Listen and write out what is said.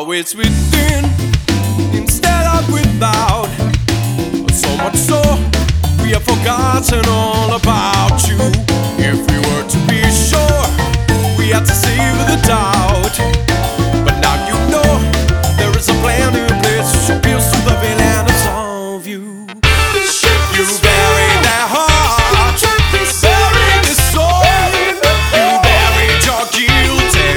Now it's within instead of without. So much so we have forgotten all about you. If we were to be sure, we had to save the doubt. But now you know there is a plan in place to pierce through the veil and absolve you. You better